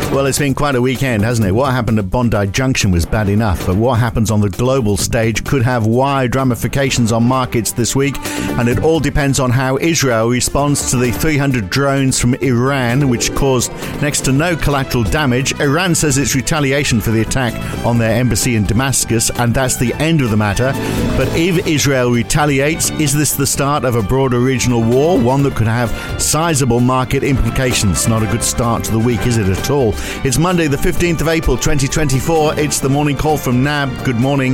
Well, it's been quite a weekend, hasn't it? What happened at Bondi Junction was bad enough, but what happens on the global stage could have wide ramifications on markets this week, and it all depends on how Israel responds to the 300 drones from Iran, which caused next to no collateral damage. Iran says it's retaliation for the attack on their embassy in Damascus, and that's the end of the matter. But if Israel retaliates, is this the start of a broader regional war, one that could have sizable market implications? Not a good start to the week, is it at all? It's Monday, the 15th of April, 2024. It's the morning call from NAB. Good morning.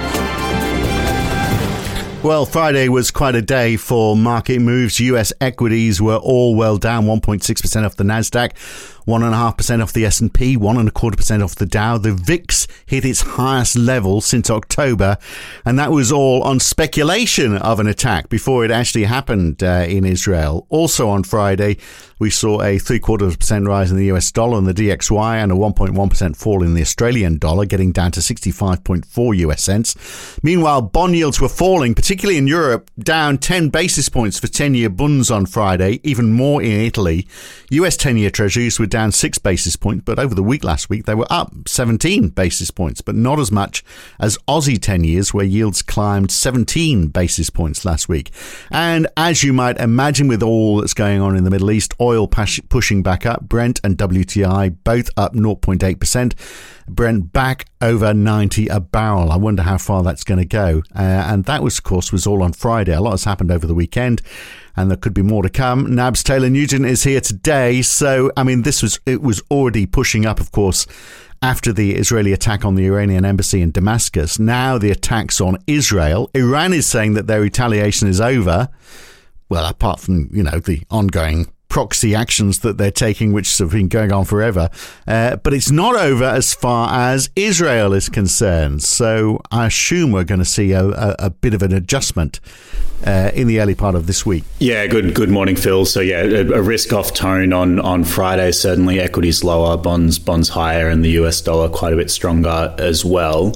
Well, Friday was quite a day for market moves. US equities were all well down, 1.6% off the Nasdaq, 1.5% off the S&P, 1.25% off the Dow. The VIX hit its highest level since October, and that was all on speculation of an attack before it actually happened in Israel. Also on Friday, we saw a 0.75% rise in the US dollar and the DXY, and a 1.1% fall in the Australian dollar, getting down to 65.4 US cents. Meanwhile, bond yields were falling, particularly in Europe, down 10 basis points for 10-year bunds on Friday, even more in Italy. US 10-year treasuries were down 6 basis points, but over the week last week, they were up 17 basis points, but not as much as Aussie 10 years, where yields climbed 17 basis points last week. And as you might imagine, with all that's going on in the Middle East, oil pushing back up, Brent and WTI both up 0.8%. Brent back over 90 a barrel. I wonder how far that's going to go. And that was, of course, was all on Friday. A lot has happened over the weekend, and there could be more to come. NAB's Taylor Nugent is here today. So, I mean, it was already pushing up, of course, after the Israeli attack on the Iranian embassy in Damascus. Now the attacks on Israel. Iran is saying that their retaliation is over. Well, apart from, the ongoing proxy actions that they're taking, which have been going on forever. But it's not over as far as Israel is concerned. So I assume we're going to see a bit of an adjustment in the early part of this week. Yeah, good morning, Phil. So yeah, a risk-off tone on Friday. Certainly equities lower, bonds higher, and the US dollar quite a bit stronger as well.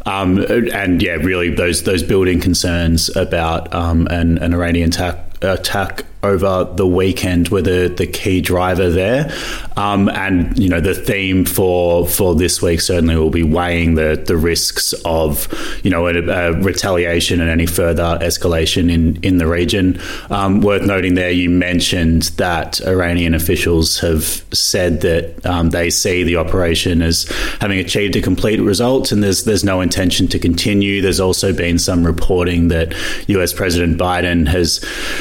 And yeah, really those building concerns about an Iranian attack over the weekend were the key driver there. And, the theme for this week certainly will be weighing the risks of, a retaliation and any further escalation in the region. Worth noting there, you mentioned that Iranian officials have said that they see the operation as having achieved a complete result, and there's no intention to continue. There's also been some reporting that US President Biden has,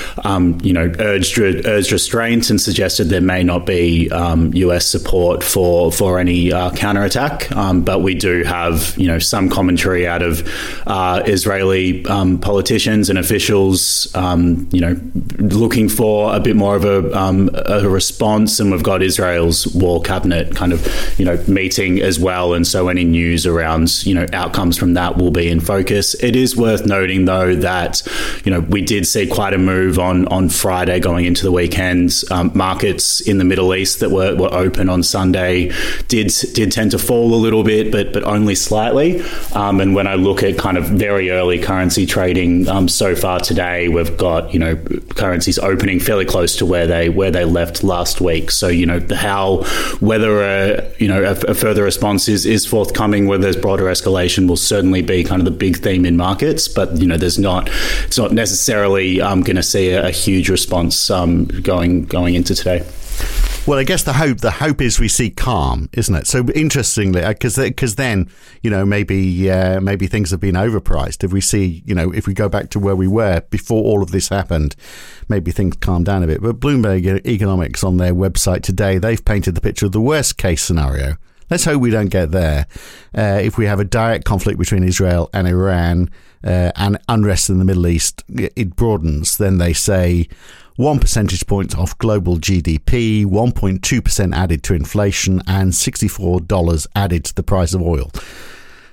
urged restraint and suggested there may not be US support for any counterattack. But we do have, some commentary out of Israeli politicians and officials, looking for a bit more of a response. And we've got Israel's war cabinet kind of, meeting as well. And so any news around, outcomes from that will be in focus. It is worth noting, though, that, we did see quite a move on Friday going into the weekend. Markets in the Middle East that were open on Sunday did tend to fall a little bit, but only slightly. And when I look at kind of very early currency trading so far today, we've got currencies opening fairly close to where they left last week. So whether a further response is forthcoming, whether there's broader escalation, will certainly be kind of the big theme in markets. But it's not necessarily going to see a huge response going into today. Well, I guess the hope is we see calm, isn't it? So interestingly, because then, maybe things have been overpriced. If we see, if we go back to where we were before all of this happened, maybe things calm down a bit. But Bloomberg Economics on their website today, they've painted the picture of the worst case scenario. Let's hope we don't get there. If we have a direct conflict between Israel and Iran and unrest in the Middle East, it broadens. Then they say 1 percentage point off global GDP, 1.2% added to inflation, and $64 added to the price of oil.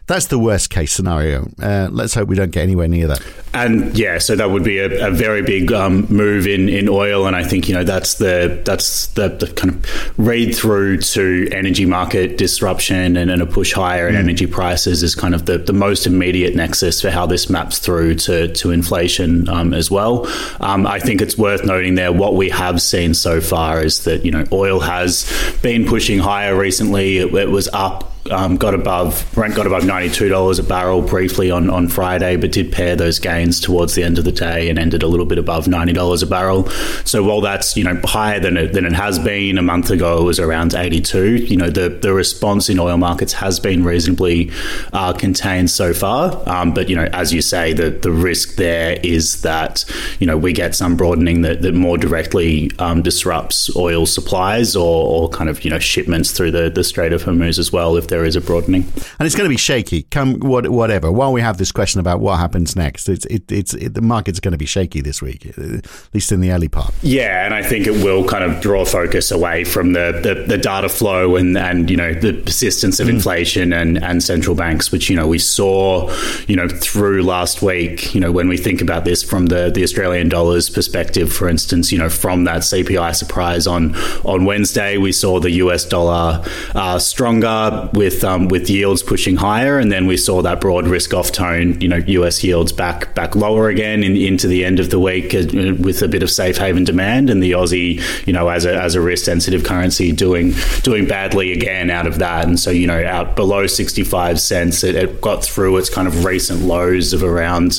That's the worst case scenario. Let's hope we don't get anywhere near that. And yeah, so that would be a very big move in oil, and I think that's the kind of read through to energy market disruption and a push higher in energy prices is kind of the most immediate nexus for how this maps through to inflation as well. I think it's worth noting there what we have seen so far is that oil has been pushing higher recently. It was up. Brent got above $92 a barrel briefly on Friday, but did pair those gains towards the end of the day and ended a little bit above $90 a barrel. So while that's higher than it has been a month ago, it was around 82. The response in oil markets has been reasonably contained so far. But as you say, the risk there is that we get some broadening that more directly disrupts oil supplies or kind of shipments through the Strait of Hormuz as well if there is a broadening. And it's going to be shaky, whatever. While we have this question about what happens next, the market's going to be shaky this week, at least in the early part. Yeah, and I think it will kind of draw focus away from the data flow and the persistence of inflation and central banks, which we saw through last week. When we think about this from the Australian dollar's perspective, for instance, from that CPI surprise on Wednesday, we saw the US dollar stronger with yields pushing higher, and then we saw that broad risk off tone, US yields back lower again into the end of the week with a bit of safe haven demand, and the Aussie as a risk sensitive currency doing badly again out of that. And so out below 65 cents, it got through its kind of recent lows of around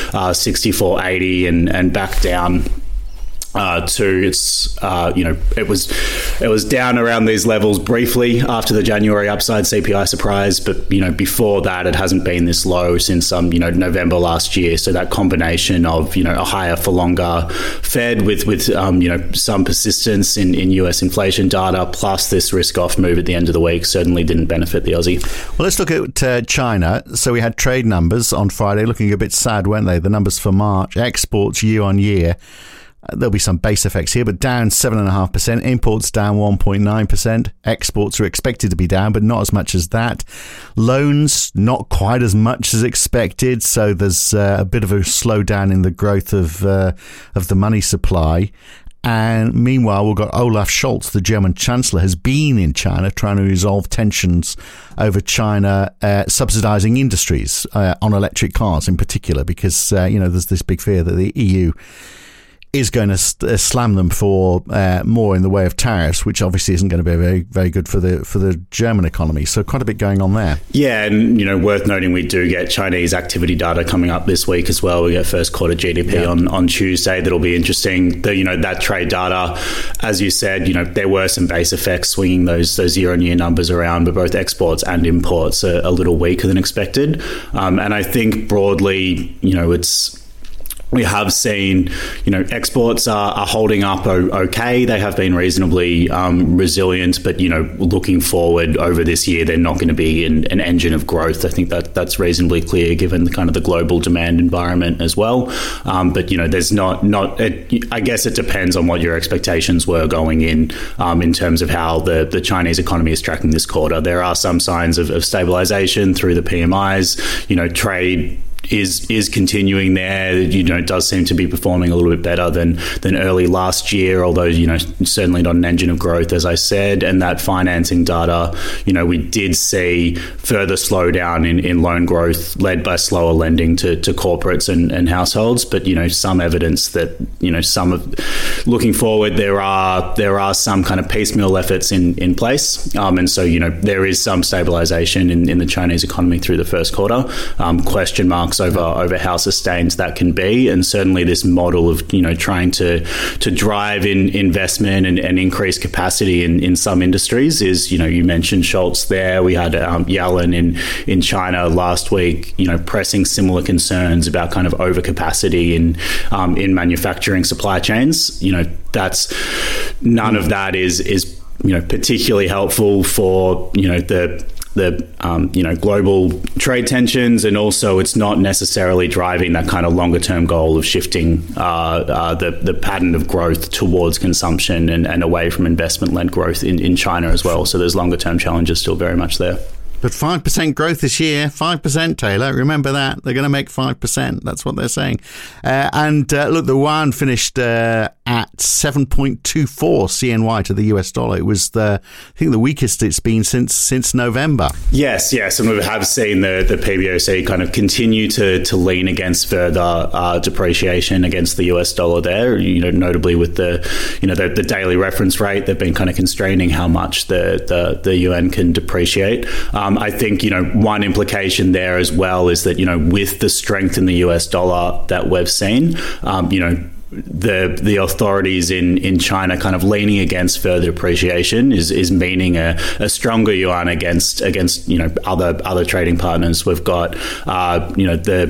64.80 and back down to its it was down around these levels briefly after the January upside CPI surprise, but before that it hasn't been this low since November last year. So that combination of a higher for longer Fed with some persistence in US inflation data plus this risk off move at the end of the week certainly didn't benefit the Aussie. Well, let's look at China. So we had trade numbers on Friday looking a bit sad, weren't they? The numbers for March, exports year on year. There'll be some base effects here, but down 7.5%. Imports down 1.9%. Exports are expected to be down, but not as much as that. Loans, not quite as much as expected. So there's a bit of a slowdown in the growth of the money supply. And meanwhile, we've got Olaf Scholz, the German Chancellor, has been in China trying to resolve tensions over China subsidizing industries on electric cars in particular, because, there's this big fear that the EU is going to slam them for more in the way of tariffs, which obviously isn't going to be very, very good for the German economy. So quite a bit going on there. Yeah, and worth noting, we do get Chinese activity data coming up this week as well. We get first quarter GDP on Tuesday. That'll be interesting. That trade data, as you said, there were some base effects swinging those year-on-year numbers around, but both exports and imports are a little weaker than expected. And I think broadly, we have seen, exports are holding up okay. They have been reasonably resilient, but, looking forward over this year, they're not going to be an engine of growth. I think that's reasonably clear given the kind of the global demand environment as well. But, there's I guess it depends on what your expectations were going in terms of how the Chinese economy is tracking this quarter. There are some signs of stabilization through the PMIs, trade is continuing there. It does seem to be performing a little bit better than early last year, although, certainly not an engine of growth, as I said. And that financing data, we did see further slowdown in loan growth led by slower lending to corporates and households. But, some evidence that, looking forward, there are some kind of piecemeal efforts in place. And so, there is some stabilization in the Chinese economy through the first quarter. Question marks over how sustained that can be, and certainly this model of trying to drive in investment and increase capacity in some industries is you mentioned Scholz there. We had Yellen in China last week pressing similar concerns about kind of overcapacity in manufacturing supply chains. That's none of that is particularly helpful for the global trade tensions, and also it's not necessarily driving that kind of longer term goal of shifting the pattern of growth towards consumption and away from investment led growth in China as well. So there's longer term challenges still very much there. But 5% growth this year, 5%, Taylor. Remember that. They're going to make 5%. That's what they're saying. Look, the yuan finished at 7.24 CNY to the US dollar. It was, I think, the weakest it's been since November. Yes. And we have seen the PBOC kind of continue to lean against further depreciation against the US dollar there, notably with the daily reference rate. They've been kind of constraining how much the yuan can depreciate. I think, one implication there as well is that, with the strength in the US dollar that we've seen, the authorities in China kind of leaning against further depreciation is meaning a stronger yuan against other trading partners. We've got the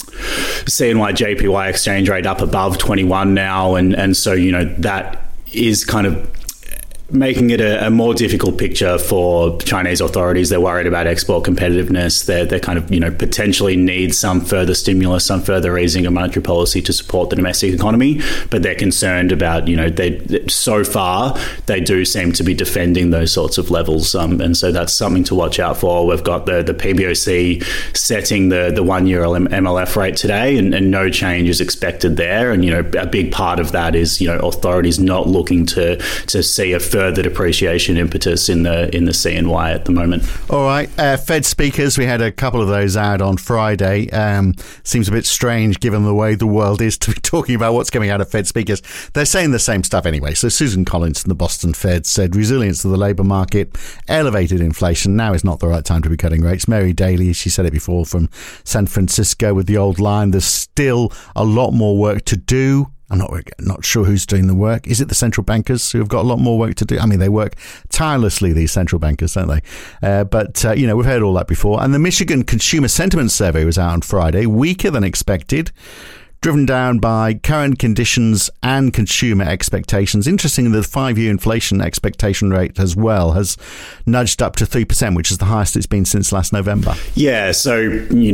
CNY JPY exchange rate up above 21 now, and so that is kind of making it a more difficult picture for Chinese authorities. They're worried about export competitiveness. They kind of, potentially need some further stimulus, some further easing of monetary policy to support the domestic economy. But they're concerned about, so far, they do seem to be defending those sorts of levels. And so that's something to watch out for. We've got the PBOC setting the 1 year MLF rate today, and no change is expected there. And, a big part of that is, authorities not looking to see a further depreciation impetus in the CNY at the moment. All right, Fed speakers, we had a couple of those out on Friday. Seems a bit strange given the way the world is to be talking about what's coming out of Fed speakers. They're saying the same stuff anyway. So Susan Collins from the Boston Fed said resilience of the labour market, elevated inflation. Now is not the right time to be cutting rates. Mary Daly, she said it before, from San Francisco with the old line, there's still a lot more work to do. I'm not sure who's doing the work. Is it the central bankers who have got a lot more work to do? I mean, they work tirelessly, these central bankers, don't they? But we've heard all that before. And the Michigan Consumer Sentiment Survey was out on Friday, weaker than expected, driven down by current conditions and consumer expectations. Interesting that the 5-year inflation expectation rate as well has nudged up to 3%, which is the highest it's been since last November. Yeah, so, in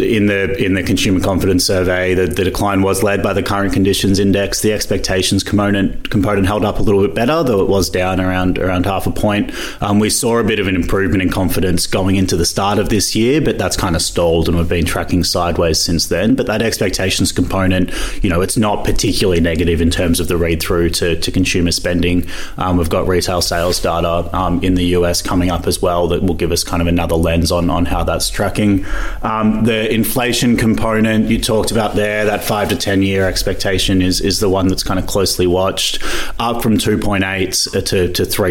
the consumer confidence survey, the decline was led by the current conditions index. The expectations component held up a little bit better, though it was down around half a point. We saw a bit of an improvement in confidence going into the start of this year, but that's kind of stalled and we've been tracking sideways since then. But that expectations component, it's not particularly negative in terms of the read-through to consumer spending. We've got retail sales data in the US coming up as well that will give us kind of another lens on how that's tracking. The inflation component you talked about there, that 5 to 10 year expectation is the one that's kind of closely watched, up from 2.8 to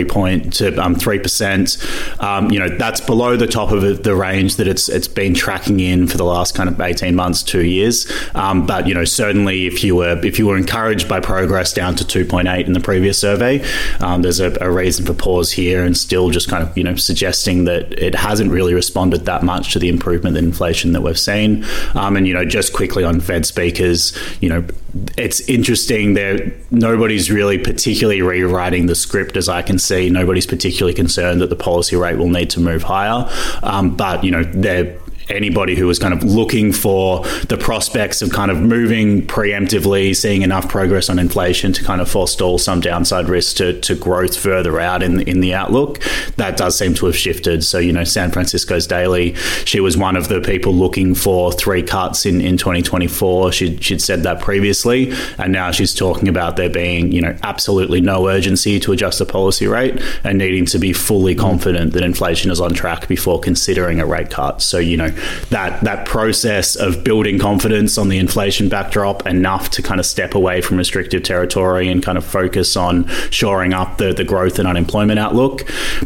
3%. That's below the top of the range that it's been tracking in for the last kind of 18 months, 2 years. But certainly if you were encouraged by progress down to 2.8 in the previous survey, there's a reason for pause here, and still just kind of suggesting that it hasn't really responded that much to the improvement in inflation that we've seen. And just quickly on Fed speakers, it's interesting there. Nobody's really particularly rewriting the script, as I can see. Nobody's particularly concerned that the policy rate will need to move higher. But they're anybody who was kind of looking for the prospects of kind of moving preemptively, seeing enough progress on inflation to kind of forestall some downside risk to growth further out in the outlook, that does seem to have shifted. So, San Francisco's Daily, she was one of the people looking for 3 cuts in 2024. She'd said that previously, and now she's talking about there being, absolutely no urgency to adjust the policy rate and needing to be fully confident that inflation is on track before considering a rate cut. So, that process of building confidence on the inflation backdrop enough to kind of step away from restrictive territory and kind of focus on shoring up the growth and unemployment outlook.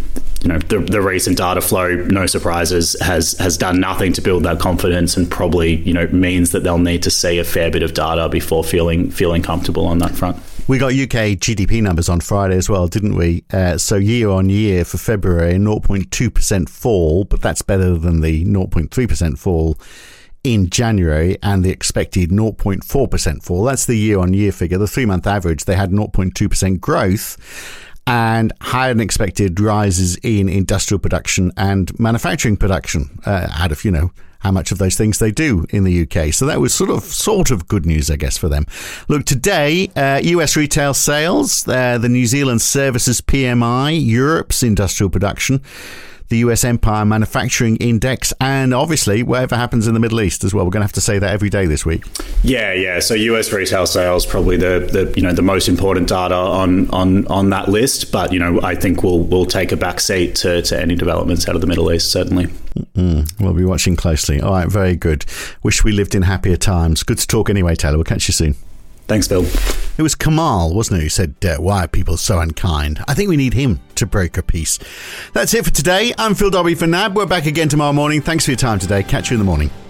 The recent data flow, no surprises, has done nothing to build that confidence, and probably means that they'll need to see a fair bit of data before feeling comfortable on that front. We got UK GDP numbers on Friday as well, didn't we? So year on year for February, 0.2% fall, but that's better than the 0.3% fall in January and the expected 0.4% fall. That's the year on year figure. The 3-month average, they had 0.2% growth and higher than expected rises in industrial production and manufacturing production out of, how much of those things they do in the UK. So that was sort of good news, I guess, for them. Look, today, US retail sales, the New Zealand Services PMI, Europe's industrial production, the US Empire Manufacturing Index, and obviously whatever happens in the Middle East as well. We're going to have to say that every day this week. Yeah. So US retail sales probably the most important data on that list, but I think we'll take a back seat to any developments out of the Middle East, certainly. We'll be watching closely. All right, very good. Wish we lived in happier times. Good to talk anyway, Taylor. We'll catch you soon. Thanks, Phil. It was Kamal, wasn't it, who said, why are people so unkind? I think we need him to broker peace. That's it for today. I'm Phil Dobbie for NAB. We're back again tomorrow morning. Thanks for your time today. Catch you in the morning.